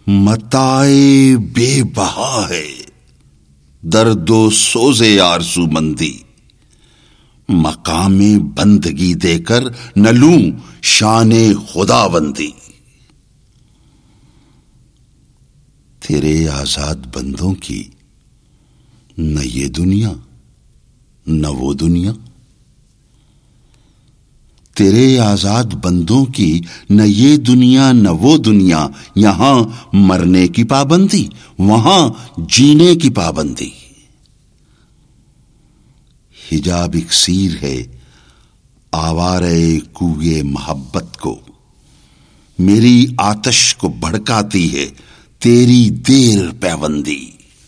متائے بے بہا ہے درد و سوزے آرزو مندی، مقام بندگی دے کر نہ لوں شان خدا بندی۔ تیرے آزاد بندوں کی نہ یہ دنیا نہ وہ دنیا، تیرے آزاد بندوں کی نہ یہ دنیا نہ وہ دنیا، یہاں مرنے کی پابندی وہاں جینے کی پابندی۔ حجاب اکسیر ہے آوارے کوئے محبت کو، میری آتش کو بھڑکاتی ہے تیری دیر پیوندی۔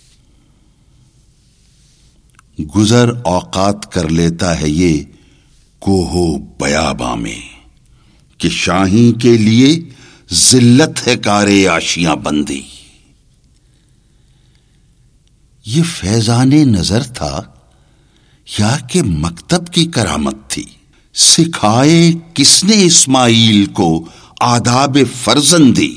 گزر اوقات کر لیتا ہے یہ کوہو بیاباں میں، کہ شاہی کے لیے ذلت ہے کارے آشیاں بندی۔ یہ فیضان نظر تھا یا کہ مکتب کی کرامت تھی؟ سکھائے کس نے اسماعیل کو آداب فرزندی؟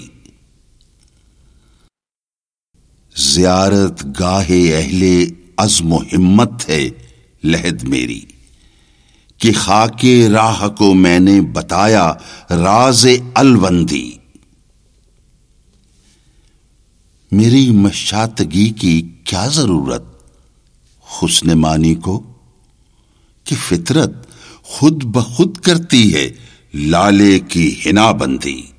زیارت گاہ اہل عزم و ہمت ہے لحد میری، کہ خاک راہ کو میں نے بتایا راز الوندی۔ میری مشاطگی کی کیا ضرورت حسن مانی کو، کہ فطرت خود بخود کرتی ہے لالے کی حنا بندی۔